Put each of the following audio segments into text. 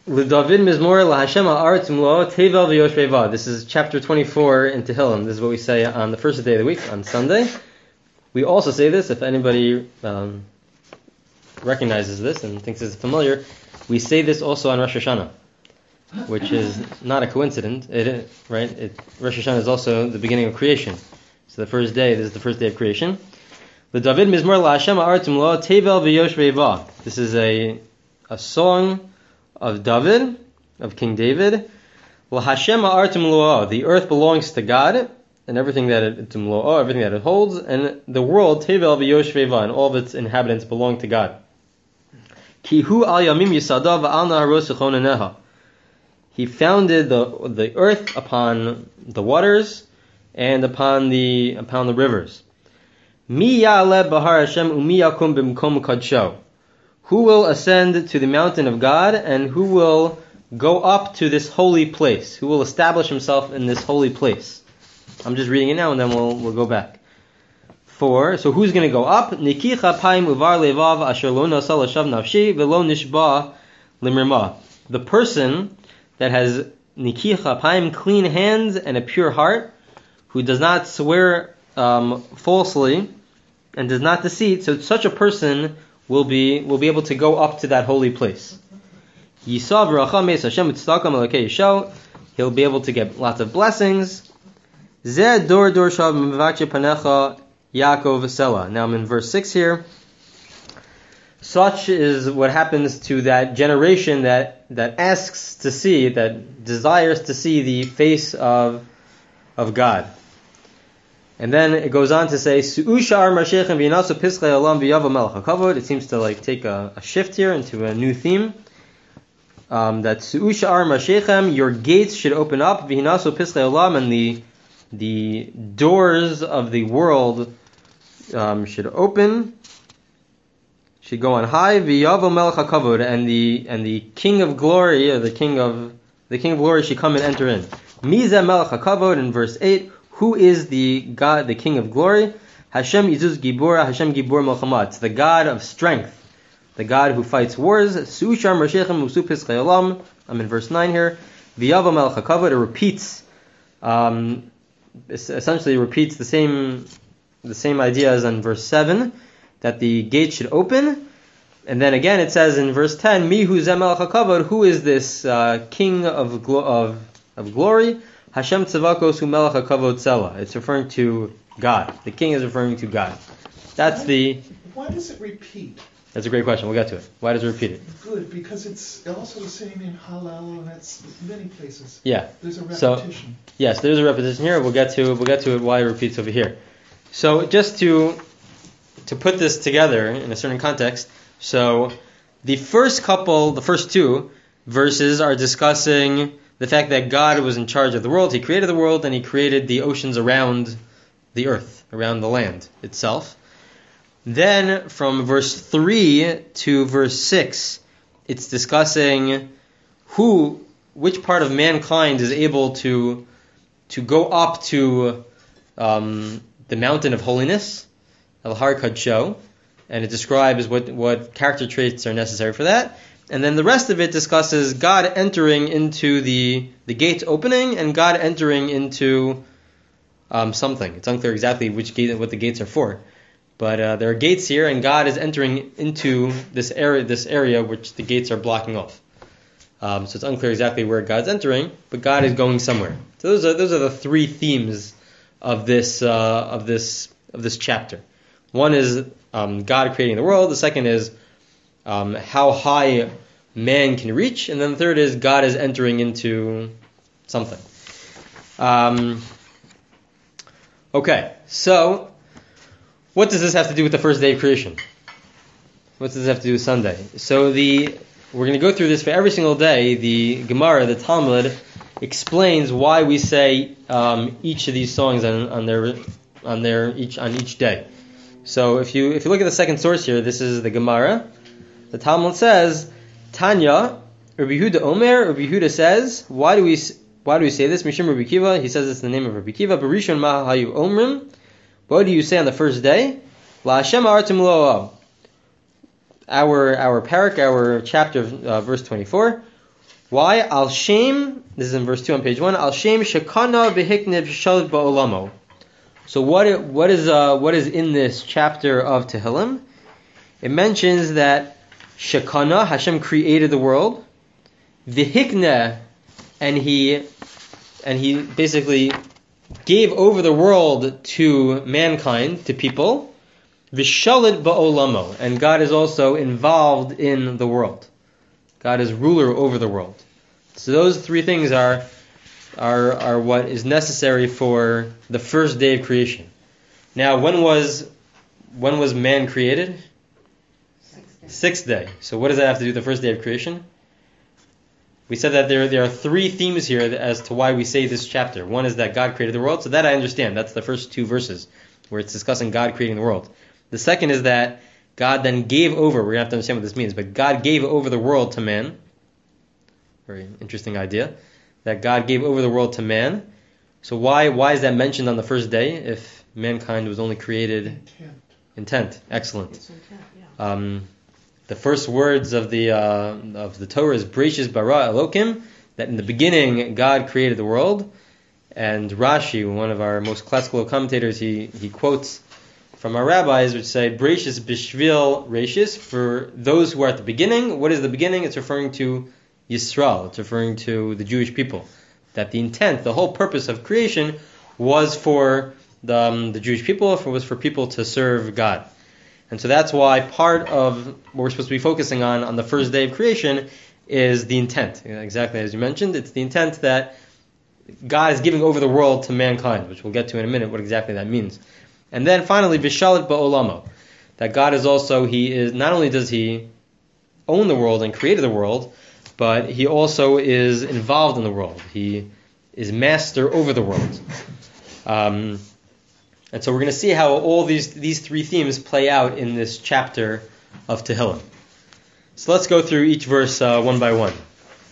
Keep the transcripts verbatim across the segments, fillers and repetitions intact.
L'David Mizmor LaHashem Ha'aretz Umlo Tevel V'Yoshveva. This is chapter twenty-four in Tehillim. This is what we say on the first day of the week, on Sunday. We also say this, if anybody um, recognizes this and thinks it's familiar, we say this also on Rosh Hashanah, which is not a coincidence, it, right? It, Rosh Hashanah is also the beginning of creation. So the first day, this is the first day of creation. L'David Mizmor LaHashem Ha'aretz Umlo Tevel V'Yoshveva. This is a a song of David, of King David. LaHashem Ha'aretz Umlo. The earth belongs to God, and everything that it, umlo, everything that it holds, and the world, Tevel V'Yoshveva, and all of its inhabitants belong to God. Ki hu al yamim yisada v'al naharos yichoneneha. He founded the the earth upon the waters and upon the upon the rivers. Mi ya'aleh b'har Hashem u'mi yakum b'mkom kadsho. Who will ascend to the mountain of God, and who will go up to this holy place? Who will establish himself in this holy place? I'm just reading it now, and then we'll we'll go back. Four. So who's going to go up? Nikicha paim uvar levav asher lo nasa lashav nafshi velo nishba limirma. The person that has nikicha paim, clean hands and a pure heart, who does not swear um, falsely and does not deceit. So such a person will be will be able to go up to that holy place. Yisav racha meis Hashem u'tzedakah melekei Yisho. He'll be able to get lots of blessings. Zeh dor dor shav mevakche panecha Yaakov Sela. Now I'm in verse six here. Such is what happens to that generation that, that asks to see, that desires to see the face of of God. And then it goes on to say, Su'ushar Mashechem v'yinasu pischei olam v'yavo melech hakavod. It seems to like take a, a shift here into a new theme. Um, that Su'ushar Mashechem, your gates should open up, v'yinasu pischei olam, and the the doors of the world um, should open, should go on high, v'yavo melech hakavod, and the and the King of Glory, or the King of the King of Glory, should come and enter in. Mizeh melech hakavod in verse eight. Who is the God, the King of Glory? Hashem Izuz Gibor, Hashem Gibor Melchama. It's the God of strength, the God who fights wars. Su'ushar Mashechem Usu Pischei Olam. I'm in verse nine here. V'yavo melech hakavod. It repeats, um, essentially repeats the same, the same idea as in verse seven, that the gate should open. And then again it says in verse ten, Mihu Zeh melech hakavod. Who is this uh, King of glo- of of glory? Hashem Tzavakos Hu Melech HaKavod Sela. It's referring to God. The king is referring to God. That's why, the... Why does it repeat? That's a great question. We'll get to it. Why does it repeat it? Good, because it's also the same in Hallel, and it's many places. Yeah. There's a So, repetition. yes, there's a repetition here. We'll get to we'll get to it why it repeats over here. So just to to put this together in a certain context, so the first couple, the first two verses are discussing the fact that God was in charge of the world. He created the world, and he created the oceans around the earth, around the land itself. Then from verse three to verse six, it's discussing who, which part of mankind is able to to go up to um, the mountain of holiness, El Har Kadsho, and it describes what, what character traits are necessary for that. And then the rest of it discusses God entering into the the gates opening and God entering into um, something. It's unclear exactly which gate, what the gates are for, but uh, there are gates here, and God is entering into this area, this area which the gates are blocking off. Um, so it's unclear exactly where God's entering, but God is going somewhere. So those are those are the three themes of this uh, of this of this chapter. One is um, God creating the world. The second is Um, how high man can reach, and then the third is God is entering into something. Um, okay, so what does this have to do with the first day of creation? What does this have to do with Sunday? So the we're going to go through this for every single day. The Gemara, the Talmud, explains why we say um, each of these songs on, on their on their each on each day. So if you if you look at the second source here, this is the Gemara. The Talmud says, Tanya, Rabbi Yehuda Omer, Rabbi Yehuda says, why do we why do we say this? Mishum Rabbi Kiva, he says it's in the name of Rabbi Kiva. Barishon ma hayu omrim. What do you say on the first day? La Hashem ha'aretz umlo'ah. Our our parak, our chapter, uh, verse twenty-four. Why? Al Shem, this is in verse two on page one, Al Shem Shekana Behiknev Shalit Ba'olamo. So what what is uh, what is in this chapter of Tehillim? It mentions that Shekana, Hashem created the world, Vihikne, and he and he basically gave over the world to mankind, to people, Vishalit Ba'olamo, and God is also involved in the world. God is ruler over the world. So those three things are are are what is necessary for the first day of creation. Now, when was when was man created? Sixth day. Sixth day. So what does that have to do with the first day of creation? We said that there there are three themes here as to why we say this chapter. One is that God created the world, so that I understand. That's the first two verses where it's discussing God creating the world. The second is that God then gave over, we're going to have to understand what this means, but God gave over the world to man. Very interesting idea. That God gave over the world to man. So why why is that mentioned on the first day if mankind was only created? Intent. Intent. Excellent. It's intent, yeah. Um, the first words of the uh, of the Torah is Bereshis bara Elokim, that in the beginning God created the world. And Rashi, one of our most classical commentators, he, he quotes from our rabbis, which say Bereshis b'shvil Reshis, for those who are at the beginning. What is the beginning? It's referring to Yisrael. It's referring to the Jewish people. That the intent, the whole purpose of creation was for the, um, the Jewish people, for, was for people to serve God. And so that's why part of what we're supposed to be focusing on on the first day of creation is the intent. Exactly as you mentioned, it's the intent that God is giving over the world to mankind, which we'll get to in a minute what exactly that means. And then finally, Vishalit Ba'olamo, that God is also, he is, not only does he own the world and created the world, but he also is involved in the world. He is master over the world. Um, and so we're going to see how all these these three themes play out in this chapter of Tehillim. So let's go through each verse uh, one by one.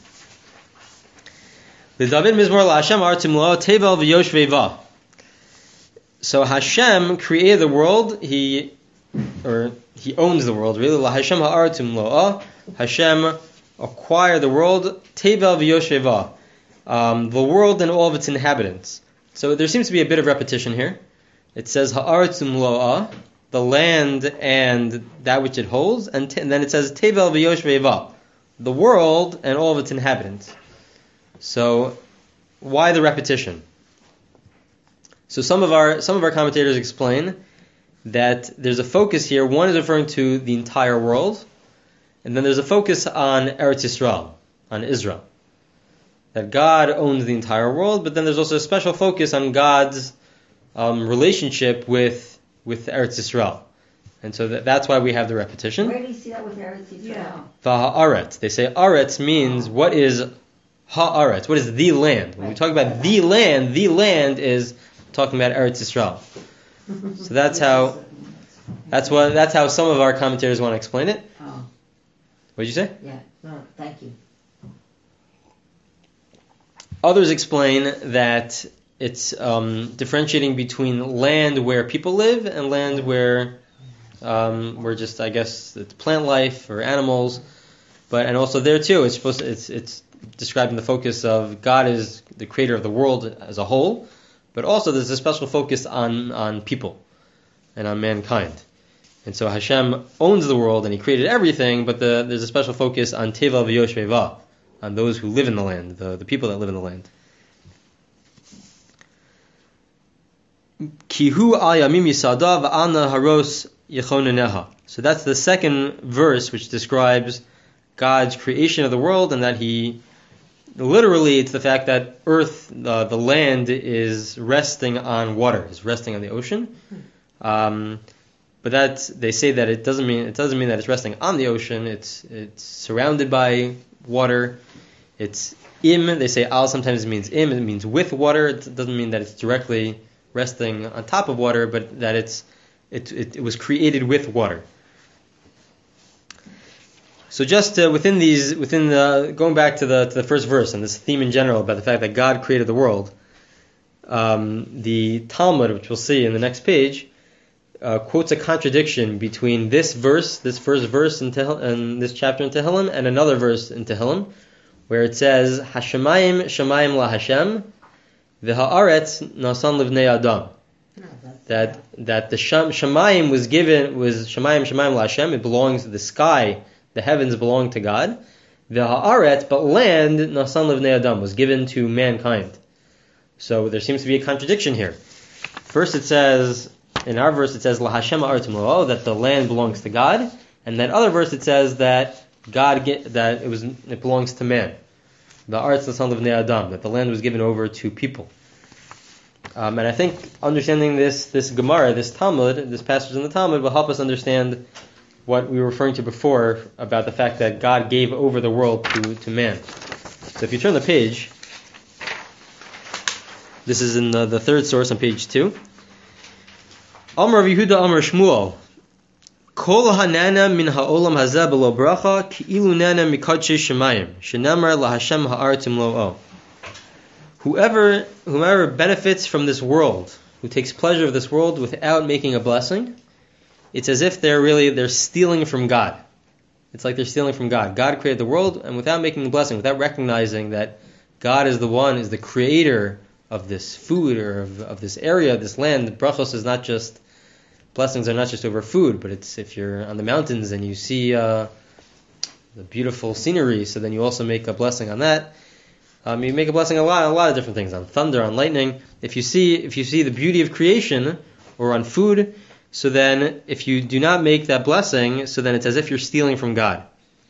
David Mizmor LaHashem Artim Lo Tevel V'Yoshveva. So Hashem created the world. He or he owns the world. Really, LaHashem Ha'artim Lo. Hashem acquired the world. Tevel V'Yoshveva. Um, the world and all of its inhabitants. So there seems to be a bit of repetition here. It says Ha'artim Lo'ah, the land and that which it holds, and, t- and then it says Tevel V'Yoshveva, the world and all of its inhabitants. So why the repetition? So some of our some of our commentators explain that there's a focus here. One is referring to the entire world, and then there's a focus on Eretz Yisrael, on Israel. That God owns the entire world, but then there's also a special focus on God's um, relationship with with Eretz Yisrael. And so that, that's why we have the repetition. Where do you see that with Eretz Yisrael? Yeah. V'ha'aretz. They say aretz means what is ha'aretz? What is the land? When we talk about the land, the land is talking about Eretz Yisrael. So that's how that's what that's how some of our commentators want to explain it. Oh, What did you say? yeah. No, thank you. Others explain that it's um, differentiating between land where people live and land where um, where just I guess it's plant life or animals, but and also there too it's supposed to, it's it's describing the focus of God is the creator of the world as a whole, but also there's a special focus on on people and on mankind. And so Hashem owns the world and He created everything, but the, there's a special focus on Tevel V'Yoshveva, on those who live in the land, the, the people that live in the land. Kihu al yamim yisada v'ana haros yechoneneha. So that's the second verse which describes God's creation of the world, and that He, literally it's the fact that earth, uh, the land is resting on water, is resting on the ocean. Um, but that's, they say that it doesn't mean it doesn't mean that it's resting on the ocean. It's it's surrounded by water. It's im. They say al sometimes means im. It means with water. It doesn't mean that it's directly resting on top of water, but that it's it it, it was created with water. So just uh, within these, within the going back to the to the first verse and this theme in general about the fact that God created the world, um, the Talmud, which we'll see in the next page, uh, quotes a contradiction between this verse, this first verse in, Tehil- in this chapter in Tehillim, and another verse in Tehillim, where it says Hashemayim Shemayim La Hashem v'ha'aretz nasan livnei Adam. That that the Sham, Shemayim was given was Shemayim Shemayim La Hashem. It belongs to the sky, the heavens belong to God. V'ha'aretz, but land nasan livnei Adam was given to mankind. So there seems to be a contradiction here. First it says, in our verse it says La Hashem ha'aretz lo, that the land belongs to God, and that other verse it says that God get, that it was it belongs to man. The aretz nasan livnei Adam, that the land was given over to people. Um, and I think understanding this this Gemara, this Talmud, this passage in the Talmud will help us understand what we were referring to before about the fact that God gave over the world to, to man. So if you turn the page, this is in the, the third source on page two. Amar Yehuda Amar Shmuel, Kol hanana min ha'olam hazeh b'lo bracha ki'ilu nana mikadshei shemayim shenamar laHashem ha'aretz imlo'o. Whoever whoever benefits from this world, who takes pleasure of this world without making a blessing, it's as if they're really they're stealing from God. It's like they're stealing from God. God created the world, and without making a blessing, without recognizing that God is the one, is the creator of this food or of, of this area, this land. Brachos is not just blessings are not just over food, but it's if you're on the mountains and you see uh, the beautiful scenery, so then you also make a blessing on that. Um, you make a blessing on a lot, a lot of different things, on thunder, on lightning. If you see, if you see the beauty of creation, or on food, so then if you do not make that blessing, so then it's as if you're stealing from God.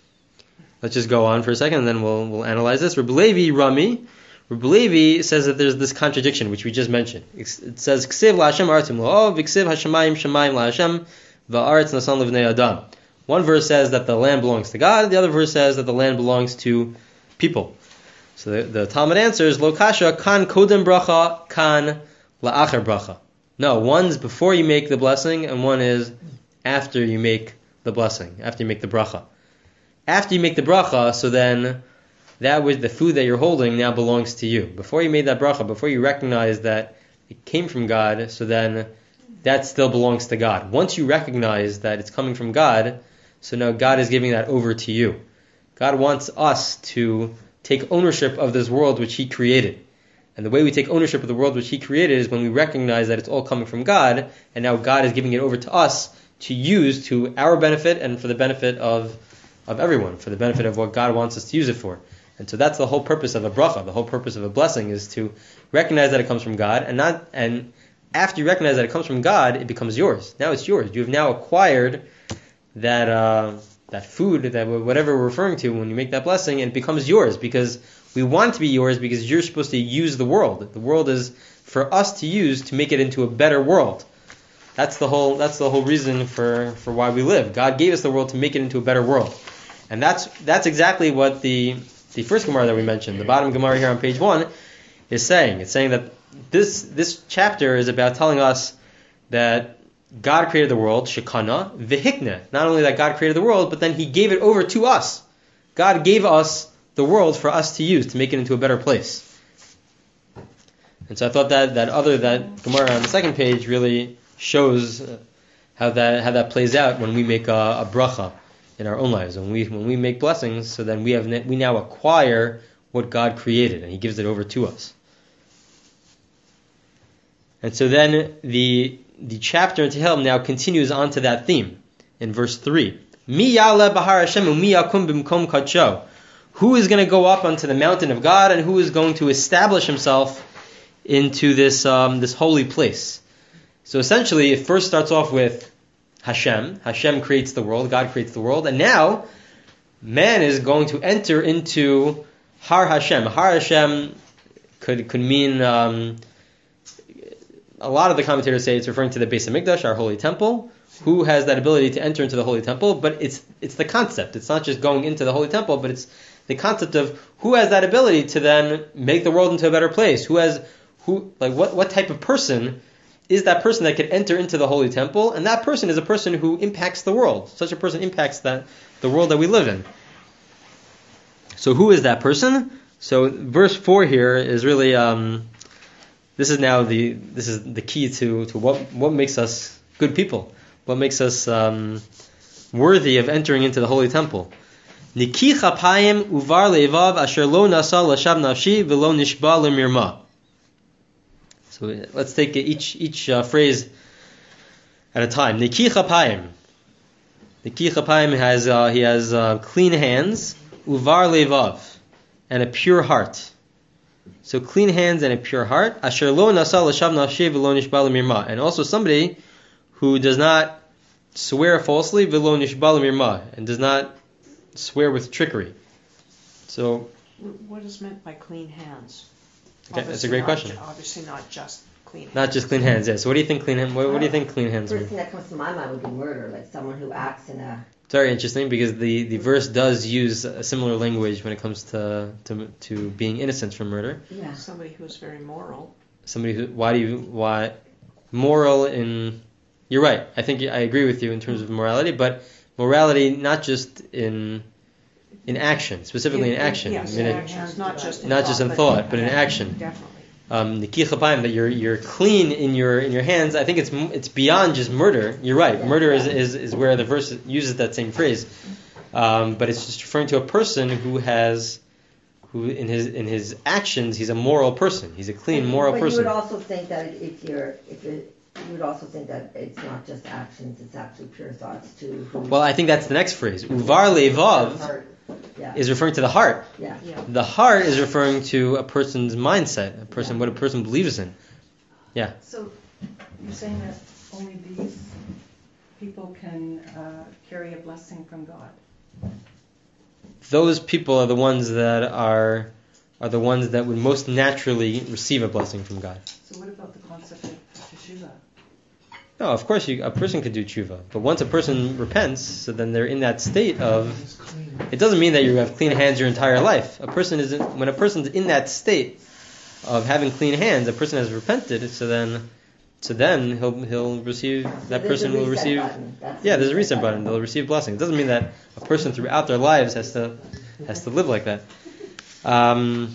Let's just go on for a second, and then we'll we'll analyze this. Rebbe Levi Rami, Rebbe Levi says that there's this contradiction which we just mentioned. It says Ksiv laHashem ha'aretz imlo'o, v'ksiv hashemayim shemayim laHashem v'ha'aretz nasan livnei Adam. One verse says that the land belongs to God. The other verse says that the land belongs to people. So the, the Talmud answers, Lo kasha kan kodem bracha, kan la'acher bracha. No, one's before you make the blessing, and one is after you make the blessing, after you make the bracha. After you make the bracha, so then that was the food that you're holding now belongs to you. Before you made that bracha, before you recognize that it came from God, so then that still belongs to God. Once you recognize that it's coming from God, so now God is giving that over to you. God wants us to take ownership of this world which He created. And the way we take ownership of the world which He created is when we recognize that it's all coming from God, and now God is giving it over to us to use to our benefit and for the benefit of, of everyone, for the benefit of what God wants us to use it for. And so that's the whole purpose of a bracha. The whole purpose of a blessing is to recognize that it comes from God, and not and after you recognize that it comes from God, it becomes yours. Now it's yours. You have now acquired that uh, that food, that whatever we're referring to when you make that blessing, and it becomes yours because we want it to be yours because you're supposed to use the world. The world is for us to use to make it into a better world. That's the whole that's the whole reason for, for why we live. God gave us the world to make it into a better world. And that's that's exactly what the the first Gemara that we mentioned, the bottom Gemara here on page one, is saying. It's saying that this this chapter is about telling us that God created the world, shekana, v'hikne. Not only that God created the world, but then He gave it over to us. God gave us the world for us to use, to make it into a better place. And so I thought that that other, that Gemara on the second page really shows how that how that plays out when we make a, a bracha in our own lives. When we when we make blessings, so then we have we now acquire what God created, and He gives it over to us. And so then the the chapter in Tehillim now continues on to that theme in verse three. Mi ya'aleh b'har Hashem u'mi yakum b'mkom kadsho. Who is going to go up onto the mountain of God, and who is going to establish himself into this um, this holy place? So essentially, it first starts off with Hashem. Hashem creates the world. God creates the world, and now man is going to enter into Har Hashem. Har Hashem could could mean. Um, A lot of the commentators say it's referring to the Beis Hamikdash, our holy temple. Who has that ability to enter into the holy temple? But it's it's the concept. It's not just going into the holy temple, but it's the concept of who has that ability to then make the world into a better place. Who has who like what what type of person is that person that could enter into the holy temple? And that person is a person who impacts the world. Such a person impacts that the world that we live in. So who is that person? So verse four here is really. Um, This is now the this is the key to, to what what makes us good people, what makes us um, worthy of entering into the holy temple. Niki chapayim uvar levav asher lo nasa lashav nafshi v'lo nishba lemirma. So let's take each each uh, phrase at a time. Niki chapayim. Niki chapayim has uh, he has uh, clean hands, uvar levav, and a pure heart. So clean hands and a pure heart. Asher lo nasa lashav nafshi v'lo nishba lemirma. And also somebody who does not swear falsely, v'lo nishba lemirma, and does not swear with trickery. So, what is meant by clean hands? Okay, that's a great not, question. Obviously, not just clean hands. Not just clean hands. Yeah. So, what do you think clean hands? What, what do you think clean hands The mean? first thing that comes to my mind would be murder, like someone who acts in a. It's very interesting because the, the verse does use a similar language when it comes to to to being innocent from murder. Yeah. Somebody who is very moral. Somebody who why do you why moral in you're right. I think I agree with you in terms of morality, but morality not just in in action, specifically in, in action. Yes, I mean, in it, actions, not just in not thought, just in but, thought, but in yeah, action. Definitely. Um, Niki chapayim, that you're you're clean in your in your hands. I think it's it's beyond just murder. You're right. Yeah. Murder is, is, is where the verse uses that same phrase, um, but it's just referring to a person who has, who in his in his actions he's a moral person. He's a clean moral but person. you would also think that if you're if it, you would also think that it's not just actions; it's actually pure thoughts too. Well, I think that's the next phrase. Uvar levav Yeah. is referring to the heart. Yeah. Yeah. The heart is referring to a person's mindset, a person, Yeah. what a person believes in. Yeah. So you're saying that only these people can uh, carry a blessing from God? Those people are the ones that are are the ones that would most naturally receive a blessing from God. So what about the concept of teshuva? No, of course, you, a person could do tshuva, but once a person repents, so then they're in that state of. It's clean. It doesn't mean that you have clean hands your entire life. A person is in, when a person's in that state of having clean hands, a person has repented. So then, so then he'll he'll receive that There's a person will reset receive. button. That's Yeah, the there's a reset button. They'll receive blessing. It doesn't mean that a person throughout their lives has to has to live like that. Um,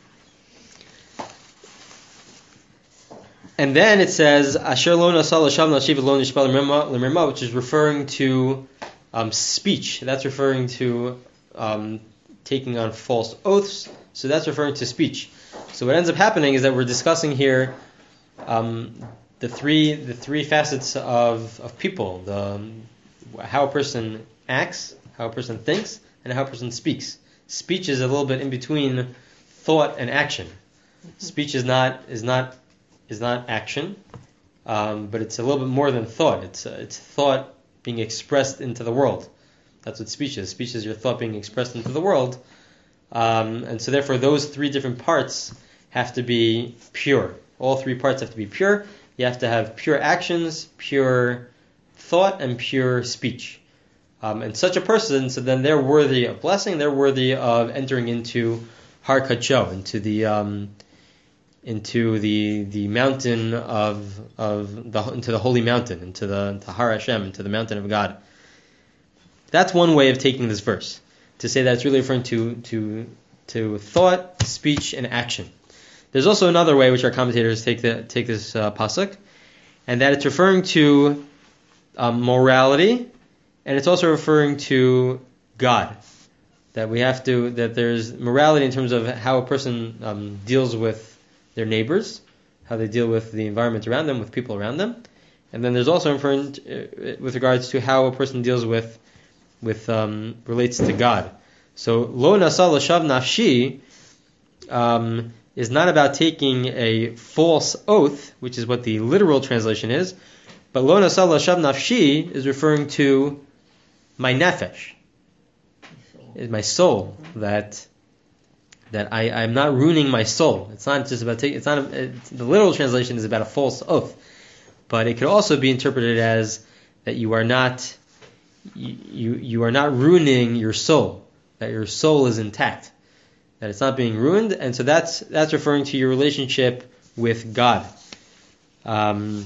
And then it says Asher lo nasal lashav nashiv lo nishbal lemirma, which is referring to um, speech. That's referring to um, taking on false oaths. So that's referring to speech. So what ends up happening is that we're discussing here um, the three the three facets of of people: the um, how a person acts, how a person thinks, and how a person speaks. Speech is a little bit in between thought and action. Speech is not is not is not action, um, but it's a little bit more than thought. It's uh, it's thought being expressed into the world. That's what speech is. Speech is your thought being expressed into the world, um, and so therefore those three different parts have to be pure. All three parts have to be pure. You have to have pure actions, pure thought, and pure speech. Um, and such a person, so then they're worthy of blessing. They're worthy of entering into Har Kacho, into the um, into the the mountain of of the into the holy mountain, into the into Har Hashem, into the mountain of God. That's one way of taking this verse, to say that it's really referring to to to thought, speech, and action. There's also another way which our commentators take the take this uh, pasuk, and that it's referring to um, morality, and it's also referring to God. That we have to that there's morality in terms of how a person um, deals with their neighbors, how they deal with the environment around them, with people around them, and then there's also referring to, uh, with regards to how a person deals with with um, relates to God. So lo nasal lashav nafshi um, is not about taking a false oath, which is what the literal translation is, but lo nasal lashav nafshi is referring to my nefesh, is my soul, that that I I'm not ruining my soul. It's not just about taking. It's not a, it's, the literal translation is about a false oath, but it could also be interpreted as that you are not you you, you are not ruining your soul. That your soul is intact. That it's not being ruined, and so that's that's referring to your relationship with God. Um,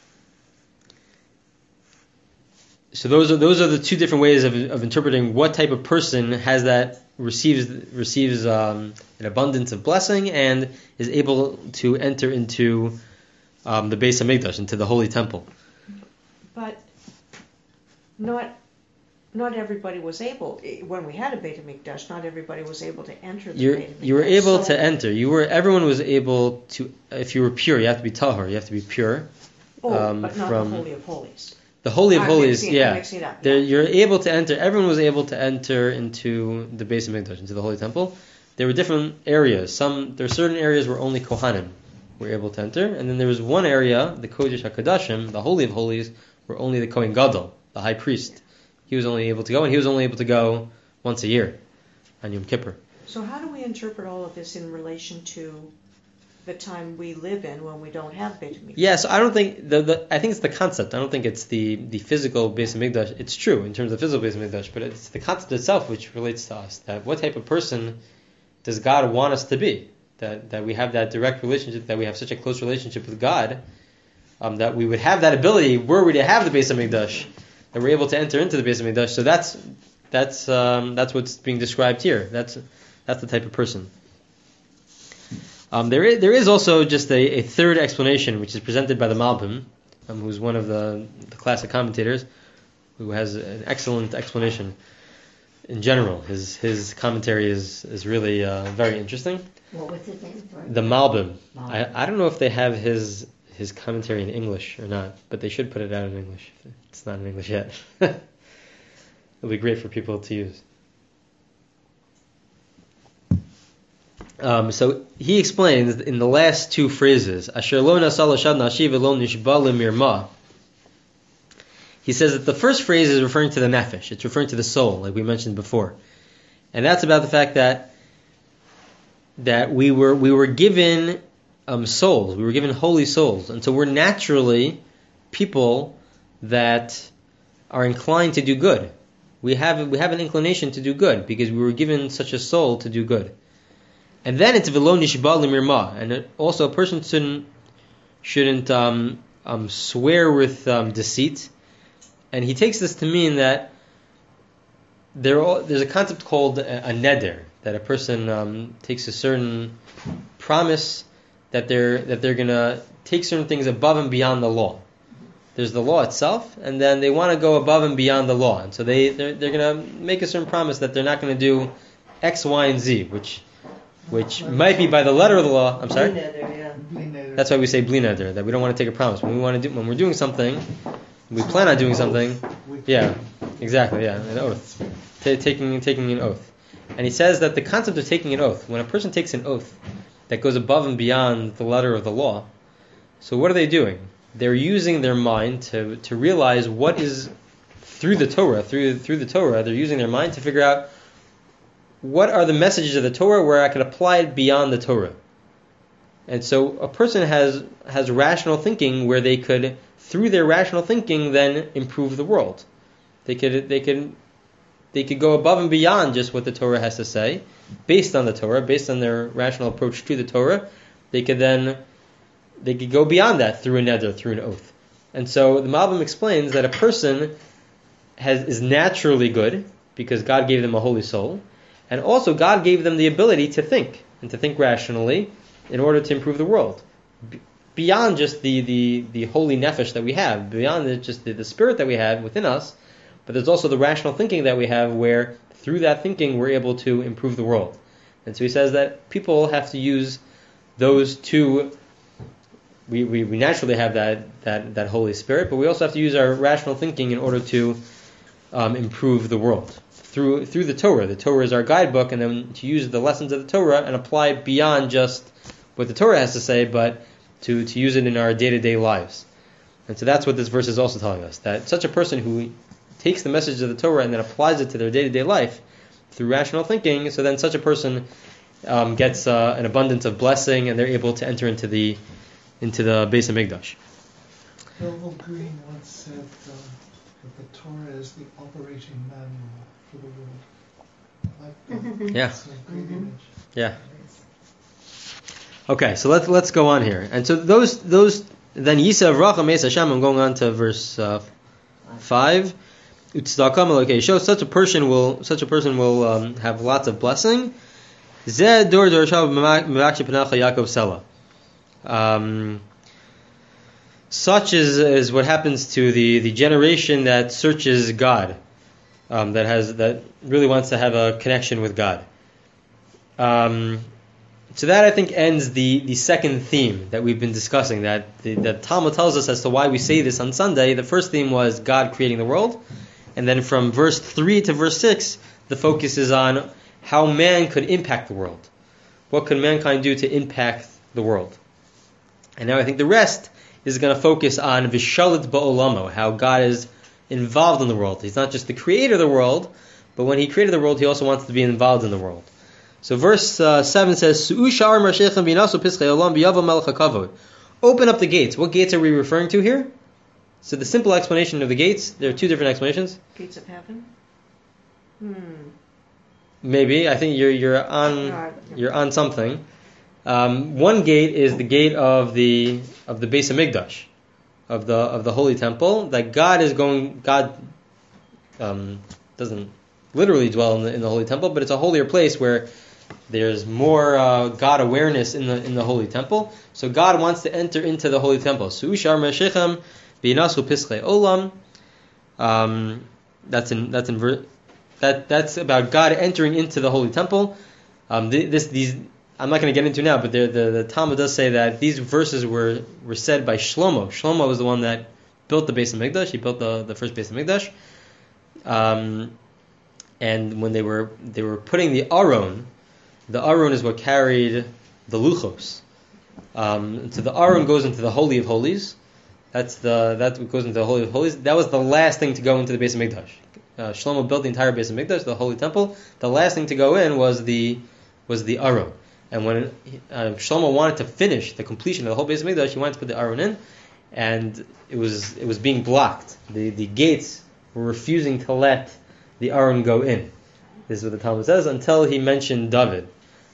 so those are those are the two different ways of of interpreting what type of person has that receives receives um, an abundance of blessing and is able to enter into um, the Beis Hamikdash, into the Holy Temple. But not not everybody was able, when we had a Beit HaMikdash, not everybody was able to enter the You're, Beit HaMikdash. you were able so, to enter. You were. Everyone was able to. If you were pure, you have to be tahor. You have to be pure. Oh, um, but not from- the Holy of Holies. The Holy of I'm Holies, mixing, yeah. I'm mixing it up. There, Yeah. you're able to enter. Everyone was able to enter into the Beis HaMikdash, into the Holy Temple. There were different areas. Some there were certain areas where only Kohanim were able to enter, and then there was one area, the Kodesh HaKodashim, the Holy of Holies, where only the Kohen Gadol, the high priest, he was only able to go, and he was only able to go once a year on Yom Kippur. So how do we interpret all of this in relation to the time we live in when we don't have Beit HaMikdash? Yeah, so I don't think the, the I think it's the concept. I don't think it's the, the physical Beis HaMikdash. It's true in terms of physical Beis HaMikdash, but it's the concept itself which relates to us. That what type of person does God want us to be? That that we have that direct relationship, that we have such a close relationship with God, um, that we would have that ability were we to have the Beis HaMikdash, that we're able to enter into the Beis HaMikdash. So that's that's um, that's what's being described here. That's that's the type of person. Um, there is there is also just a, a third explanation which is presented by the Malbim, um, who's one of the, the classic commentators, who has an excellent explanation. In general, his his commentary is is really uh, very interesting. What was his name? Sorry. The Malbim. Malbim. I I don't know if they have his his commentary in English or not, but they should put it out in English. It's not in English yet. It'll be great for people to use. Um, so he explains in the last two phrases, Asher lo nasa l'shad nashi v'lo nishba l'mirma. He says that the first phrase is referring to the nefesh. It's referring to the soul, like we mentioned before, and that's about the fact that that we were we were given um, souls. We were given holy souls, and so we're naturally people that are inclined to do good. We have we have an inclination to do good because we were given such a soul to do good. And then it's v'lo nishba l'mirma, and it, also a person shouldn't shouldn't um, um, swear with um, deceit. And he takes this to mean that there all, there's a concept called a, a neder, that a person um, takes a certain promise that they're that they're gonna take certain things above and beyond the law. There's the law itself, and then they want to go above and beyond the law, and so they they're, they're gonna make a certain promise that they're not going to do X, Y, and Z, which which might be by the letter of the law. I'm sorry. That's why we say bli neder, that we don't want to take a promise when we want to do when we're doing something. We plan on doing something. Yeah, exactly. Yeah, an oath, T- taking taking an oath. And he says that the concept of taking an oath, when a person takes an oath that goes above and beyond the letter of the law, so what are they doing? They're using their mind to to realize what is through the Torah, through through the Torah. They're using their mind to figure out what are the messages of the Torah where I can apply it beyond the Torah. And so a person has has rational thinking where they could, through their rational thinking, then improve the world. They could they could they could go above and beyond just what the Torah has to say, based on the Torah, based on their rational approach to the Torah. They could then they could go beyond that through a neder, through an oath. And so the Malbim explains that a person has is naturally good because God gave them a holy soul, and also God gave them the ability to think and to think rationally in order to improve the world. Beyond just the, the, the holy nefesh that we have, beyond the, just the, the spirit that we have within us, but there's also the rational thinking that we have where through that thinking we're able to improve the world. And so he says that people have to use those two. We, we, we naturally have that, that, that Holy Spirit, but we also have to use our rational thinking in order to um, improve the world. Through through the Torah. The Torah is our guidebook, and then to use the lessons of the Torah and apply it beyond just what the Torah has to say, but to, to use it in our day-to-day lives. And so that's what this verse is also telling us, that such a person who takes the message of the Torah and then applies it to their day-to-day life through rational thinking, so then such a person um, gets uh, an abundance of blessing, and they're able to enter into the into the Beis HaMikdash. Harold Green once said uh, that the Torah is the operating manual for the world. I like that. Yeah. It's a great image. Yeah. Okay, so let's let's go on here. And so those those then Yisa Vracha Meis Hashem. I'm going on to verse uh, five. Utzdakam Elokei. Show such a person will such a person will um, have lots of blessing. Zeh Dor Dorshav Mevakshi Panacha Yaakov Sela. Um, such is is what happens to the, the generation that searches God. um, that has that really wants to have a connection with God. Um, so that I think ends the, the second theme that we've been discussing. That the that Talmud tells us as to why we say this on Sunday. The first theme was God creating the world, and then from verse three to verse six, the focus is on how man could impact the world. What could mankind do to impact the world? And now I think the rest is going to focus on Vishalit Ba'olamo, how God is involved in the world. He's not just the creator of the world, but when he created the world, he also wants to be involved in the world. So verse uh, seven says, open up the gates. What gates are we referring to here? So the simple explanation of the gates, there are two different explanations. Gates of heaven? Hmm. Maybe. I think you're you're on you're on something. Um, one gate is the gate of the of the Beis Hamikdash, of the of the Holy Temple. That God is going. God um, doesn't literally dwell in the in the Holy Temple, but it's a holier place where there's more uh, God awareness in the in the Holy Temple. So God wants to enter into the Holy Temple. Su'ushar Meshechem v'inasu pischei olam. Um, that's in that's in ver- that that's about God entering into the Holy Temple. Um, this these. I'm not going to get into now, but the, the, the Talmud does say that these verses were, were said by Shlomo. Shlomo was the one that built the Beis Hamikdash. He built the, the first Beis Hamikdash. Um, and when they were they were putting the Aron, the Aron is what carried the Luchos. Um, so the Aron goes into the Holy of Holies. That's the that goes into the Holy of Holies. That was the last thing to go into the Beis Hamikdash. Uh, Shlomo built the entire Beis Hamikdash, the Holy Temple. The last thing to go in was the was the Aron. And when uh, Shlomo wanted to finish the completion of the whole Beis Hamikdash, he wanted to put the Aron in, and it was it was being blocked. The the gates were refusing to let the Aron go in. This is what the Talmud says, until he mentioned David,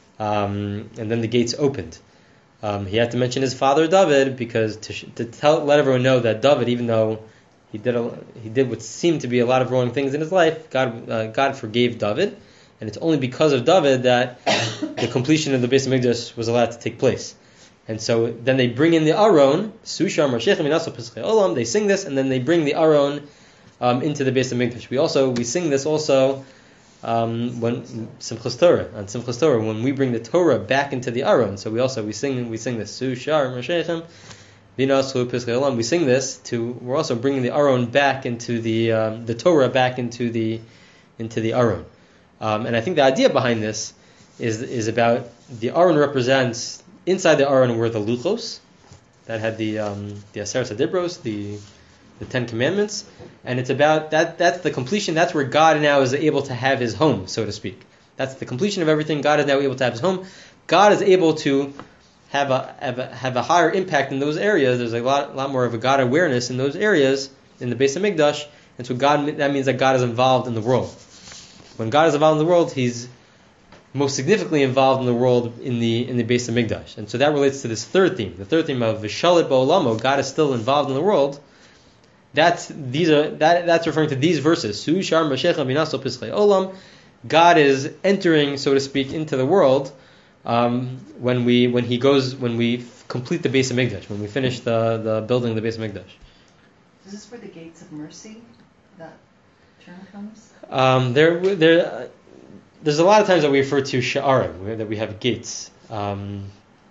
um, and then the gates opened. Um, he had to mention his father David because to to tell let everyone know that David, even though he did a, he did what seemed to be a lot of wrong things in his life, God uh, God forgave David. And it's only because of David that the completion of the Beis Hamikdash was allowed to take place. And so then they bring in the Aron, Sushar Marshechem Inaso Pischei Olam. They sing this, and then they bring the Aron um, into the Beis Hamikdash. We also we sing this also um, when Simchas Torah on Simchas Torah when we bring the Torah back into the Aron. So we also we sing we sing this Sushar Marshechem Inaso Pischei Olam. We sing this to we're also bringing the Aron back into the um, the Torah back into the into the Aron. Um, and I think the idea behind this is is about the Aron represents inside the Aron were the Luchos that had the um, the Aseret Adibros, the the Ten Commandments, and it's about that that's the completion. That's where God now is able to have His home, so to speak. That's the completion of everything. God is now able to have His home. God is able to have a have a, have a higher impact in those areas. There's a lot lot more of a God awareness in those areas in the Beis Hamikdash, and so God that means that God is involved in the world. When God is involved in the world, He's most significantly involved in the world in the in the Beis Hamikdash, and so that relates to this third theme. The third theme of Vishalit Ba'olamo, God is still involved in the world. That's these are that that's referring to these verses. Su'ushar Mashechem Minaso Pischei Olam. God is entering, so to speak, into the world um, when we when He goes when we complete the Beis Hamikdash, when we finish the, the building of the Beis Hamikdash. Is this where the gates of mercy, that term comes? Um, there, there, there's a lot of times that we refer to sha'arim, that we have gates. Um,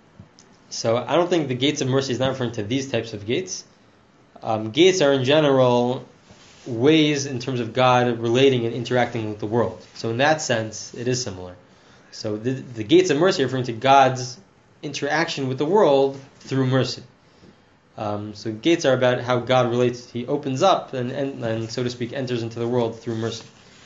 so I don't think the gates of mercy is not referring to these types of gates. Um, gates are in general ways in terms of God relating and interacting with the world. So in that sense, it is similar. So the, the gates of mercy are referring to God's interaction with the world through mercy. Um, so gates are about how God relates. He opens up and, and, and, so to speak, enters into the world through mercy.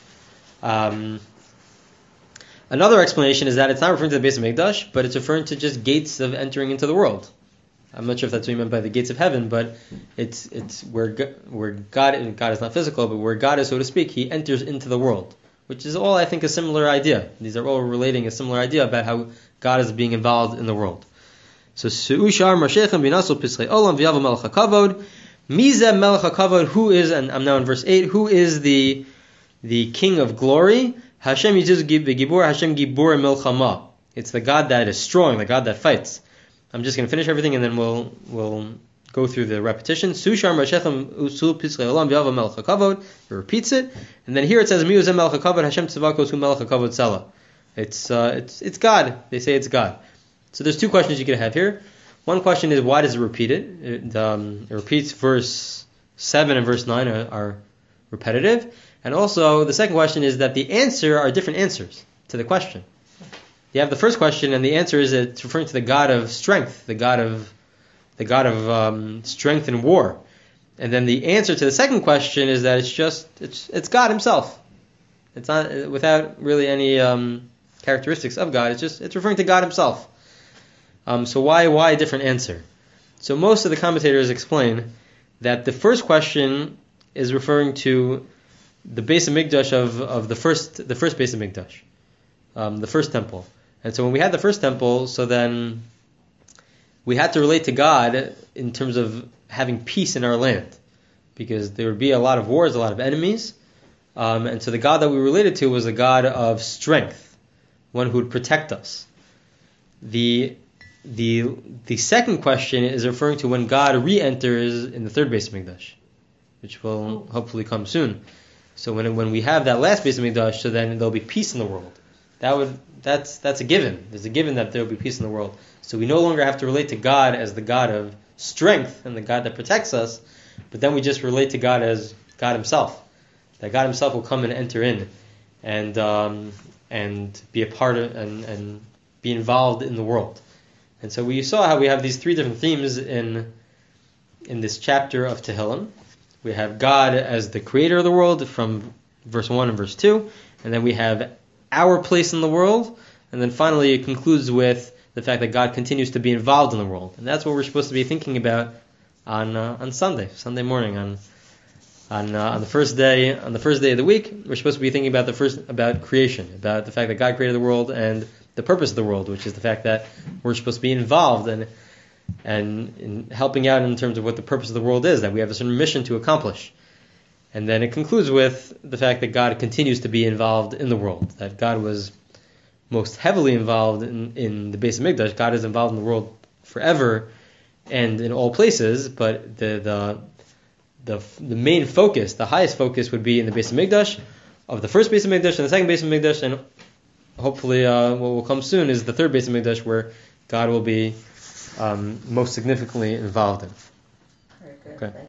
Um, another explanation is that it's not referring to the Beis Hamikdash, but it's referring to just gates of entering into the world. I'm not sure if that's what you meant by the gates of heaven, but it's it's where where God God is not physical, but where God is, so to speak, He enters into the world, which is all I think a similar idea. These are all relating a similar idea about how God is being involved in the world. So Su'ushar Mashechem Binaso Pischei Olam V'Yavo Melech HaKavod. Mizeh Melech HaKavod, who is, and I'm now in verse eight, who is the the King of Glory? Hashem Yizuz Gibor, Hashem Gibor Milchama. It's the God that is strong, the God that fights. I'm just going to finish everything and then we'll we'll go through the repetition. Sushar Mashechem Usul Pitzchei Olam V'Yava Melech HaKavod. It repeats it, and then here it says Mi Uzeh Melech HaKavod Hashem Tzavakos Hu Melech HaKavod Tzela. It's uh, it's it's God. They say it's God. So there's two questions you could have here. One question is, why does it repeat it? It, um, it repeats verse seven and verse nine are, are repetitive, and also the second question is that the answer are different answers to the question. You have the first question, and the answer is it's referring to the God of strength, the God of the God of um, strength in war. And then the answer to the second question is that it's just it's it's God Himself. It's not without really any um, characteristics of God. It's just it's referring to God Himself. Um, so why why a different answer? So most of the commentators explain that the first question is referring to the Beis Hamikdash of, of the first the first Beis Hamikdash, um, the first temple. And so when we had the first temple, so then we had to relate to God in terms of having peace in our land, because there would be a lot of wars, a lot of enemies, um, and so the God that we related to was a God of strength, one who would protect us. The the the second question is referring to when God re-enters in the third Beis Hamikdash, which will hopefully come soon. So when when we have that last Beis Hamikdash, so then there'll be peace in the world. That would that's that's a given. There's a given that there will be peace in the world. So we no longer have to relate to God as the God of strength and the God that protects us, but then we just relate to God as God Himself. That God Himself will come and enter in, and um, and be a part of and, and be involved in the world. And so we saw how we have these three different themes in in this chapter of Tehillim. We have God as the creator of the world from verse one and verse two, and then we have our place in the world, and then finally it concludes with the fact that God continues to be involved in the world. And that's what we're supposed to be thinking about on uh, on Sunday, Sunday morning, on on uh, on the first day on the first day of the week. We're supposed to be thinking about the first about creation, about the fact that God created the world and the purpose of the world, which is the fact that we're supposed to be involved and and in helping out in terms of what the purpose of the world is, that we have a certain mission to accomplish. And then it concludes with the fact that God continues to be involved in the world, that God was most heavily involved in, in the Beis Hamikdash. God is involved in the world forever and in all places, but the the the, the main focus, the highest focus would be in the Beis Hamikdash, of the first Beis Hamikdash and the second Beis Hamikdash, and hopefully uh, what will come soon is the third Beis Hamikdash, where God will be um, most significantly involved in. Very good. Okay.